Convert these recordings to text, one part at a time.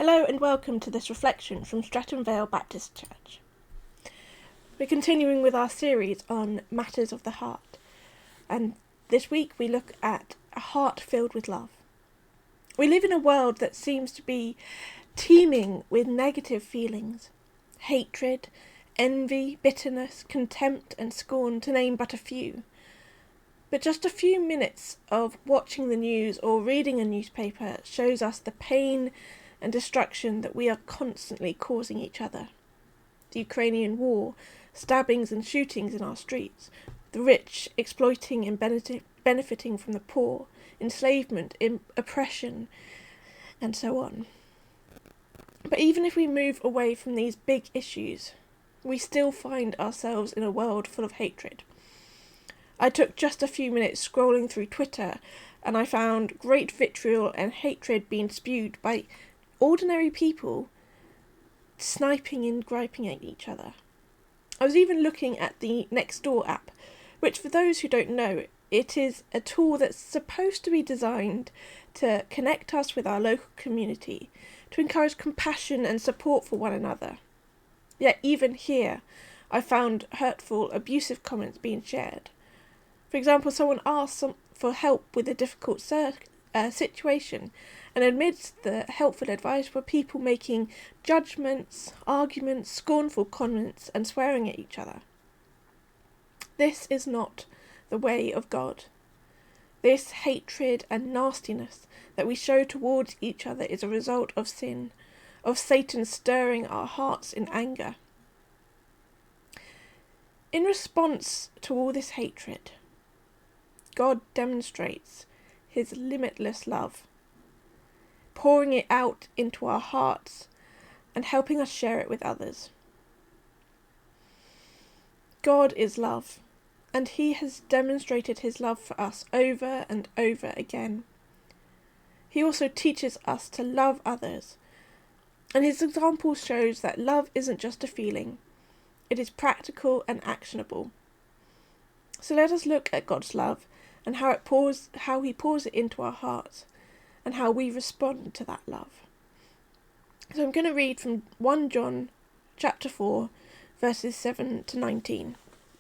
Hello and welcome to this reflection from Stratton Vale Baptist Church. We're continuing with our series on matters of the heart, and this week we look at a heart filled with love. We live in a world that seems to be teeming with negative feelings, hatred, envy, bitterness, contempt and scorn, to name but a few. But just a few minutes of watching the news or reading a newspaper shows us the pain and destruction that we are constantly causing each other. The Ukrainian war, stabbings and shootings in our streets, the rich exploiting and benefiting from the poor, enslavement, oppression, and so on. But even if we move away from these big issues, we still find ourselves in a world full of hatred. I took just a few minutes scrolling through Twitter, and I found great vitriol and hatred being spewed by ordinary people sniping and griping at each other. I was even looking at the Nextdoor app, which, for those who don't know, it is a tool that's supposed to be designed to connect us with our local community, to encourage compassion and support for one another. Yet even here, I found hurtful, abusive comments being shared. For example, someone asked for help with a difficult situation, and amidst the helpful advice were people making judgments, arguments, scornful comments, and swearing at each other. This is not the way of God. This hatred and nastiness that we show towards each other is a result of sin, of Satan stirring our hearts in anger. In response to all this hatred, God demonstrates his limitless love, pouring it out into our hearts and helping us share it with others. God is love, and he has demonstrated his love for us over and over again. He also teaches us to love others, and his example shows that love isn't just a feeling, it is practical and actionable. So let us look at God's love and how he pours it into our hearts, and how we respond to that love. So I'm going to read from 1 John chapter 4, verses 7 to 19.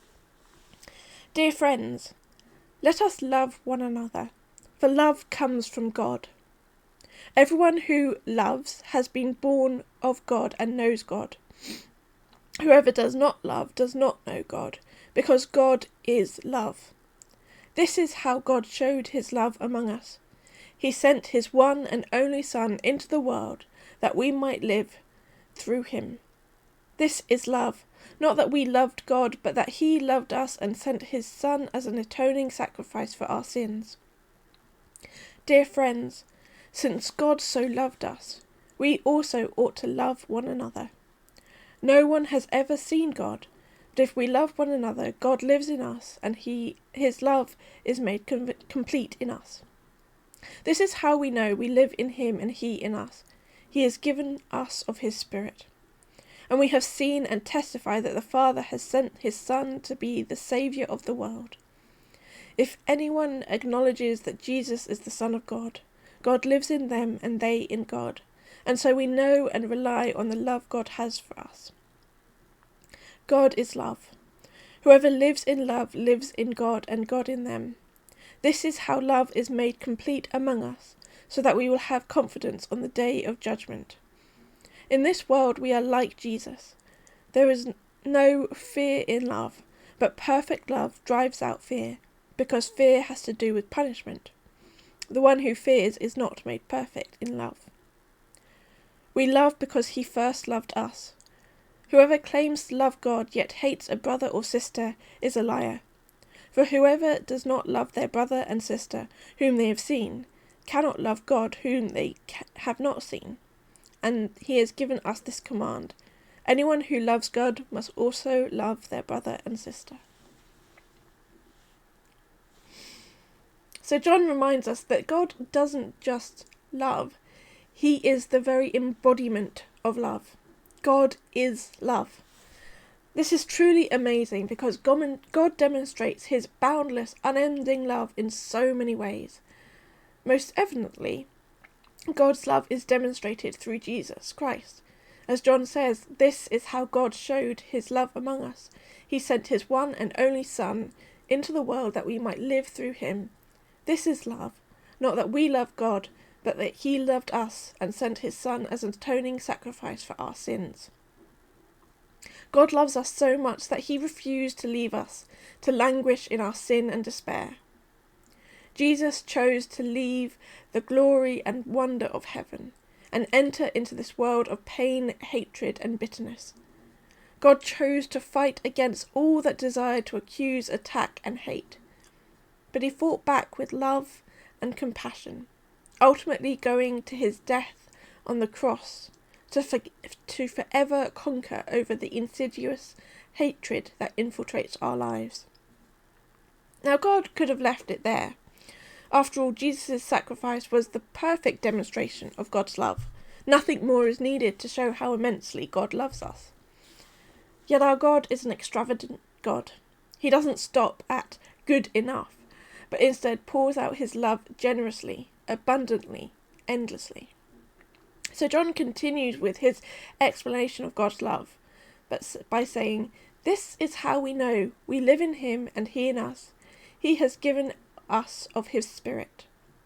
Dear friends, let us love one another, for love comes from God. Everyone who loves has been born of God and knows God. Whoever does not love does not know God, because God is love. This is how God showed his love among us. He sent his one and only Son into the world that we might live through him. This is love, not that we loved God, but that he loved us and sent his Son as an atoning sacrifice for our sins. Dear friends, since God so loved us, we also ought to love one another. No one has ever seen God, but if we love one another, God lives in us, and his love is made complete in us. This is how we know we live in him and he in us. He has given us of his Spirit. And we have seen and testify that the Father has sent his Son to be the Saviour of the world. If anyone acknowledges that Jesus is the Son of God, God lives in them and they in God. And so we know and rely on the love God has for us. God is love. Whoever lives in love lives in God and God in them. This is how love is made complete among us, so that we will have confidence on the day of judgment. In this world we are like Jesus. There is no fear in love, but perfect love drives out fear, because fear has to do with punishment. The one who fears is not made perfect in love. We love because he first loved us. Whoever claims to love God yet hates a brother or sister is a liar. For whoever does not love their brother and sister whom they have seen cannot love God whom they have not seen. And he has given us this command: anyone who loves God must also love their brother and sister. So John reminds us that God doesn't just love, he is the very embodiment of love. God is love. This is truly amazing because God demonstrates his boundless, unending love in so many ways. Most evidently, God's love is demonstrated through Jesus Christ. As John says, this is how God showed his love among us. He sent his one and only Son into the world that we might live through him. This is love, not that we love God, but that he loved us and sent his Son as an atoning sacrifice for our sins. God loves us so much that he refused to leave us to languish in our sin and despair. Jesus chose to leave the glory and wonder of heaven and enter into this world of pain, hatred, and bitterness. God chose to fight against all that desired to accuse, attack, and hate. But he fought back with love and compassion, ultimately going to his death on the cross to forever conquer over the insidious hatred that infiltrates our lives. Now, God could have left it there. After all, Jesus' sacrifice was the perfect demonstration of God's love. Nothing more is needed to show how immensely God loves us. Yet our God is an extravagant God. He doesn't stop at good enough, but instead pours out his love generously, abundantly, endlessly. So John continues with his explanation of God's love, but by saying, "This is how we know we live in him and he in us. He has given us of his Spirit."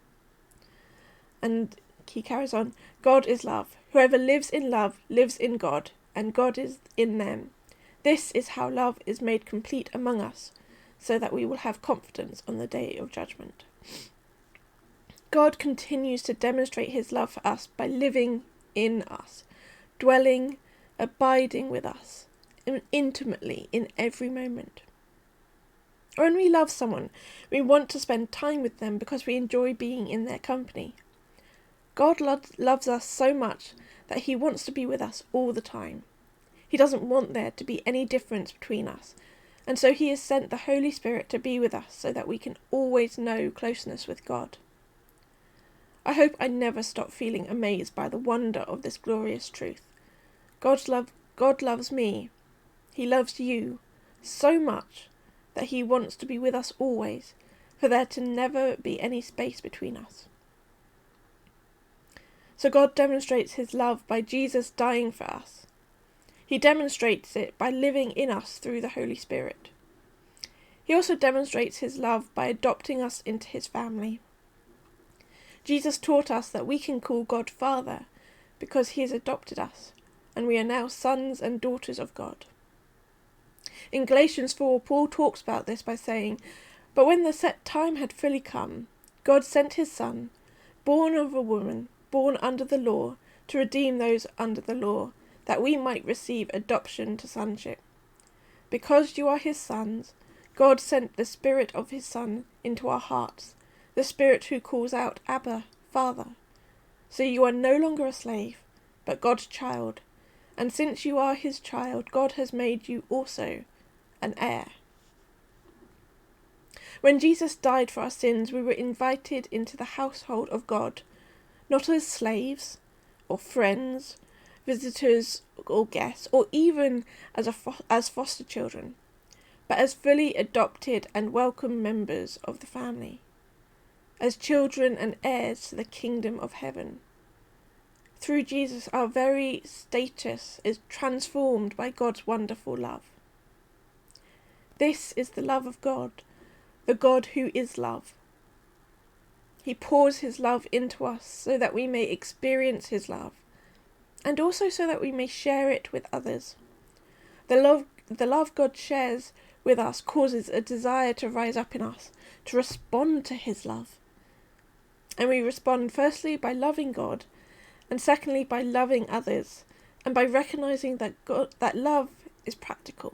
And he carries on, "God is love. Whoever lives in love lives in God, and God is in them. This is how love is made complete among us, so that we will have confidence on the day of judgment." God continues to demonstrate his love for us by living in us, dwelling, abiding with us, intimately in every moment. When we love someone, we want to spend time with them because we enjoy being in their company. God loves us so much that he wants to be with us all the time. He doesn't want there to be any difference between us, and so he has sent the Holy Spirit to be with us so that we can always know closeness with God. I hope I never stop feeling amazed by the wonder of this glorious truth. God loves me. He loves you so much that he wants to be with us always, for there to never be any space between us. So God demonstrates his love by Jesus dying for us. He demonstrates it by living in us through the Holy Spirit. He also demonstrates his love by adopting us into his family. Jesus taught us that we can call God Father because he has adopted us, and we are now sons and daughters of God. In Galatians 4, Paul talks about this by saying, "But when the set time had fully come, God sent his Son, born of a woman, born under the law, to redeem those under the law, that we might receive adoption to sonship. Because you are his sons, God sent the Spirit of his Son into our hearts, the Spirit who calls out, 'Abba, Father.' So you are no longer a slave, but God's child, and since you are his child, God has made you also an heir." When Jesus died for our sins, we were invited into the household of God, not as slaves or friends, visitors or guests, or even as foster children, but as fully adopted and welcome members of the family, as children and heirs to the kingdom of heaven. Through Jesus, our very status is transformed by God's wonderful love. This is the love of God, the God who is love. He pours his love into us so that we may experience his love, and also so that we may share it with others. The love God shares with us causes a desire to rise up in us, to respond to his love. And we respond firstly by loving God, and secondly by loving others, and by recognizing that love is practical.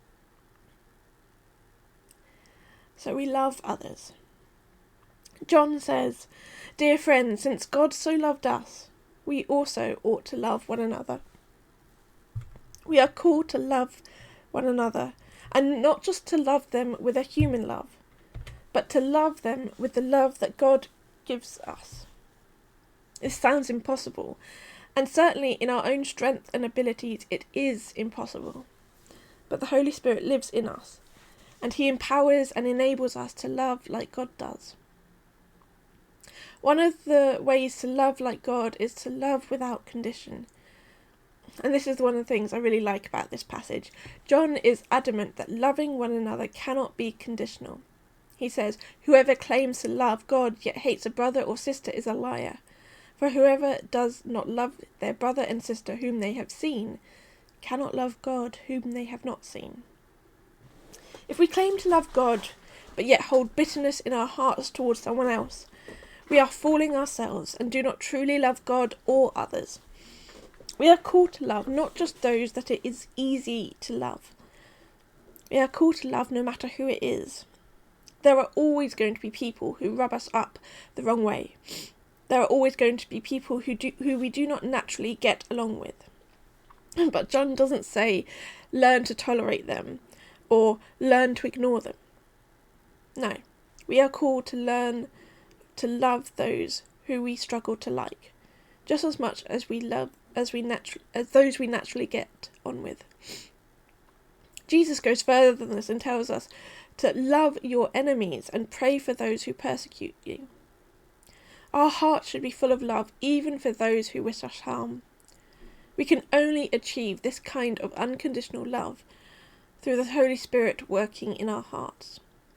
So we love others. John says, "Dear friends, since God so loved us, we also ought to love one another." We are called to love one another, and not just to love them with a human love, but to love them with the love that God gives us. This sounds impossible, and certainly in our own strength and abilities it is impossible. But the Holy Spirit lives in us, and he empowers and enables us to love like God does. One of the ways to love like God is to love without condition. And this is one of the things I really like about this passage. John is adamant that loving one another cannot be conditional. He says, "Whoever claims to love God yet hates a brother or sister is a liar. For whoever does not love their brother and sister whom they have seen cannot love God whom they have not seen." If we claim to love God but yet hold bitterness in our hearts towards someone else, we are fooling ourselves and do not truly love God or others. We are called to love not just those that it is easy to love. We are called to love no matter who it is. There are always going to be people who rub us up the wrong way. There are always going to be people who we do not naturally get along with. But John doesn't say, learn to tolerate them or learn to ignore them. No, we are called to learn to love those who we struggle to like, just as much as we love as those we naturally get on with. Jesus goes further than this and tells us to love your enemies and pray for those who persecute you. Our hearts should be full of love even for those who wish us harm. We can only achieve this kind of unconditional love through the Holy Spirit working in our hearts.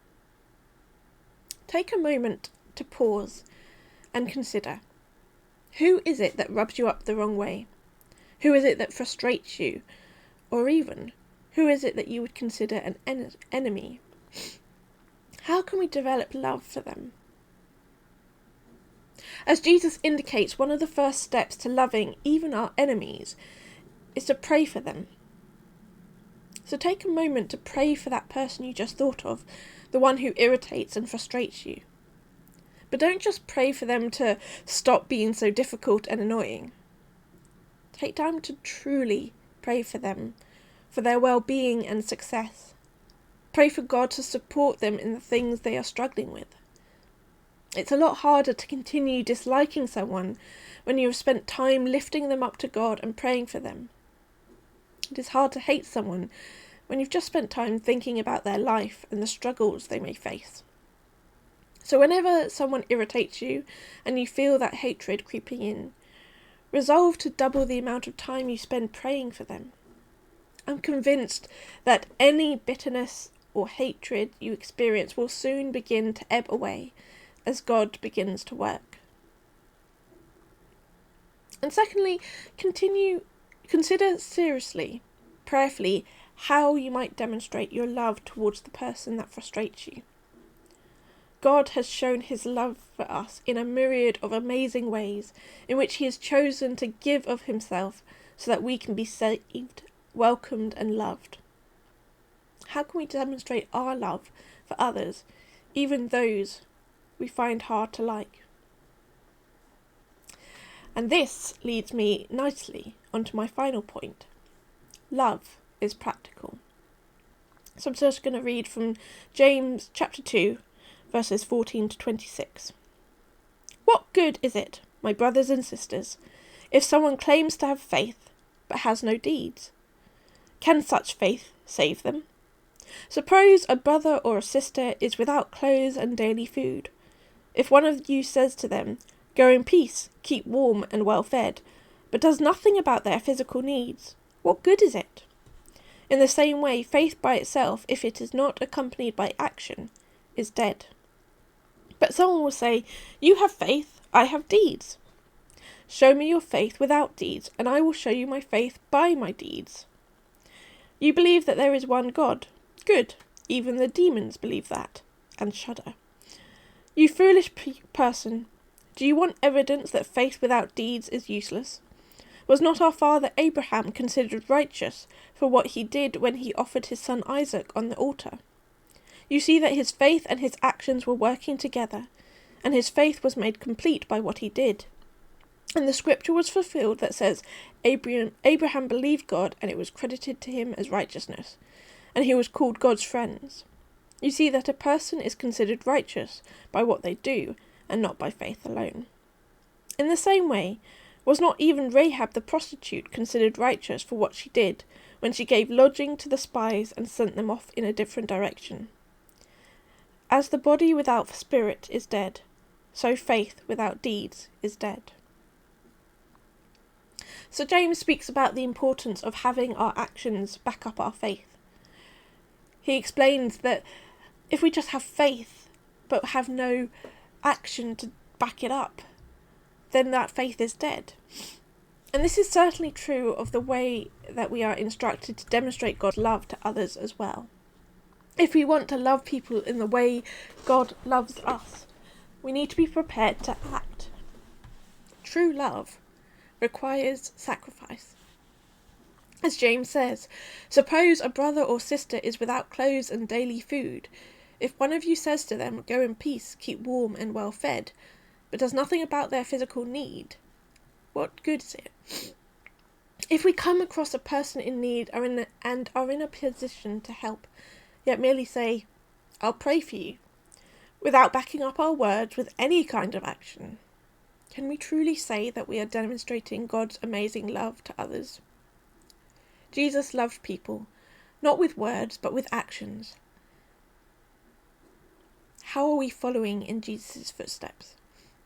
Take a moment to pause and consider. Who is it that rubs you up the wrong way? Who is it that frustrates you? Or even, who is it that you would consider an enemy? How can we develop love for them? As Jesus indicates, one of the first steps to loving even our enemies is to pray for them. So take a moment to pray for that person you just thought of, the one who irritates and frustrates you. But don't just pray for them to stop being so difficult and annoying. Take time to truly pray for them, for their well-being and success. Pray for God to support them in the things they are struggling with. It's a lot harder to continue disliking someone when you have spent time lifting them up to God and praying for them. It is hard to hate someone when you've just spent time thinking about their life and the struggles they may face. So whenever someone irritates you and you feel that hatred creeping in, resolve to double the amount of time you spend praying for them. I'm convinced that any bitterness or hatred you experience will soon begin to ebb away as God begins to work. And secondly, consider seriously, prayerfully, how you might demonstrate your love towards the person that frustrates you. God has shown his love for us in a myriad of amazing ways in which he has chosen to give of himself so that we can be saved, welcomed and loved. How can we demonstrate our love for others, even those we find hard to like? And this leads me nicely onto my final point. Love is practical. So I'm just going to read from James chapter 2, verses 14 to 26. What good is it, my brothers and sisters, if someone claims to have faith but has no deeds? Can such faith save them? Suppose a brother or a sister is without clothes and daily food. If one of you says to them, "Go in peace, keep warm and well fed," but does nothing about their physical needs, what good is it? In the same way, faith by itself, if it is not accompanied by action, is dead. But someone will say, "You have faith, I have deeds." Show me your faith without deeds, and I will show you my faith by my deeds. You believe that there is one God. Good, even the demons believe that, and shudder. You foolish person, do you want evidence that faith without deeds is useless? Was not our father Abraham considered righteous for what he did when he offered his son Isaac on the altar? You see that his faith and his actions were working together, and his faith was made complete by what he did. And the scripture was fulfilled that says, Abraham believed God, and it was credited to him as righteousness, and he was called God's friend. You see that a person is considered righteous by what they do, and not by faith alone. In the same way, was not even Rahab the prostitute considered righteous for what she did, when she gave lodging to the spies and sent them off in a different direction? As the body without spirit is dead, so faith without deeds is dead. So James speaks about the importance of having our actions back up our faith. He explains that if we just have faith but have no action to back it up, then that faith is dead. And this is certainly true of the way that we are instructed to demonstrate God's love to others as well. If we want to love people in the way God loves us, we need to be prepared to act. True love requires sacrifice. As James says, suppose a brother or sister is without clothes and daily food. If one of you says to them, "Go in peace, keep warm and well fed," but does nothing about their physical need, what good is it? If we come across a person in need and are in a position to help, yet merely say, "I'll pray for you," without backing up our words with any kind of action, can we truly say that we are demonstrating God's amazing love to others? Jesus loved people, not with words, but with actions. How are we following in Jesus' footsteps?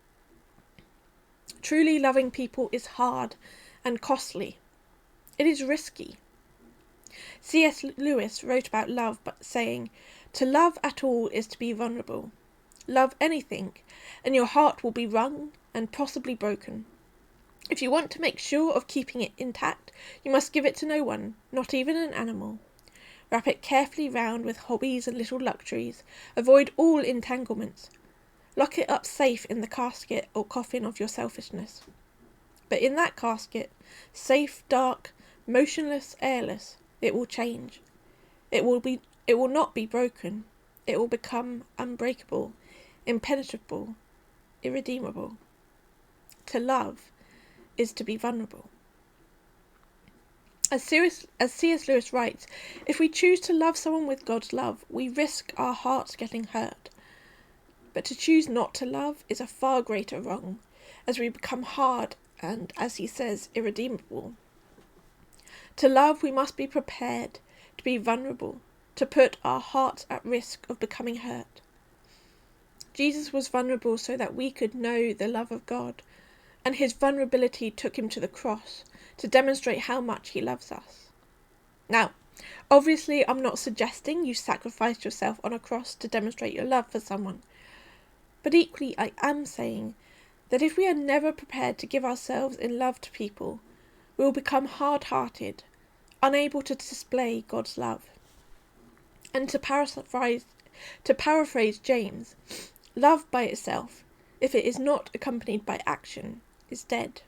Truly loving people is hard and costly. It is risky. C.S. Lewis wrote about love saying, "To love at all is to be vulnerable. Love anything, and your heart will be wrung and possibly broken. If you want to make sure of keeping it intact, you must give it to no one, not even an animal. Wrap it carefully round with hobbies and little luxuries. Avoid all entanglements. Lock it up safe in the casket or coffin of your selfishness. But in that casket, safe, dark, motionless, airless, it will change. It will not be broken. It will become unbreakable, impenetrable, irredeemable. To love is to be vulnerable." As C.S. Lewis writes, if we choose to love someone with God's love, we risk our hearts getting hurt. But to choose not to love is a far greater wrong, as we become hard and, as he says, irredeemable. To love, we must be prepared to be vulnerable, to put our hearts at risk of becoming hurt. Jesus was vulnerable so that we could know the love of God, and his vulnerability took him to the cross to demonstrate how much he loves us. Now, obviously, I'm not suggesting you sacrifice yourself on a cross to demonstrate your love for someone, but equally I am saying that if we are never prepared to give ourselves in love to people, we will become hard-hearted, unable to display God's love. And to paraphrase James, love by itself, if it is not accompanied by action, is dead.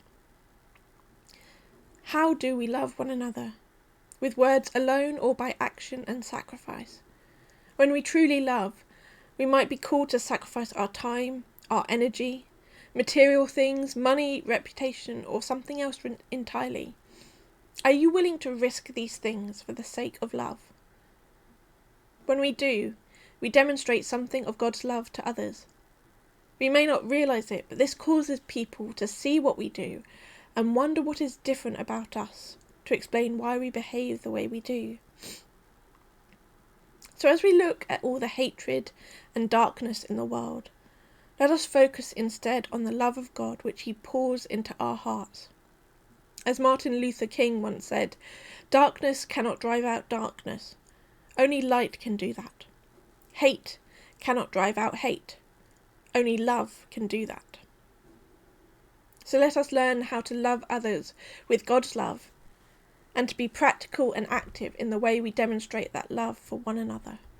How do we love one another? With words alone or by action and sacrifice? When we truly love, we might be called to sacrifice our time, our energy, material things, money, reputation, or something else entirely. Are you willing to risk these things for the sake of love? When we do, we demonstrate something of God's love to others. We may not realise it, but this causes people to see what we do and wonder what is different about us, to explain why we behave the way we do. So as we look at all the hatred and darkness in the world, let us focus instead on the love of God which he pours into our hearts. As Martin Luther King once said, "Darkness cannot drive out darkness. Only light can do that. Hate cannot drive out hate. Only love can do that." So let us learn how to love others with God's love, and to be practical and active in the way we demonstrate that love for one another.